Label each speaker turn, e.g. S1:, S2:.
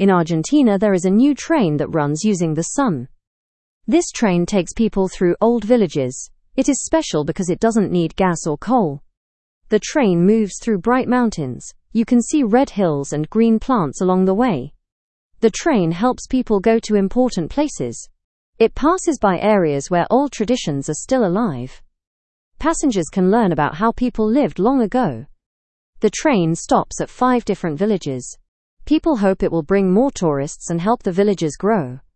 S1: In Argentina, there is a new train that runs using the sun. This train takes people through old villages. It is special because it doesn't need gas or coal. The train moves through bright mountains. You can see red hills and green plants along the way. The train helps people go to important places. It passes by areas where old traditions are still alive. Passengers can learn about how people lived long ago. The train stops at 5 different villages. People hope it will bring more tourists and help the villages grow.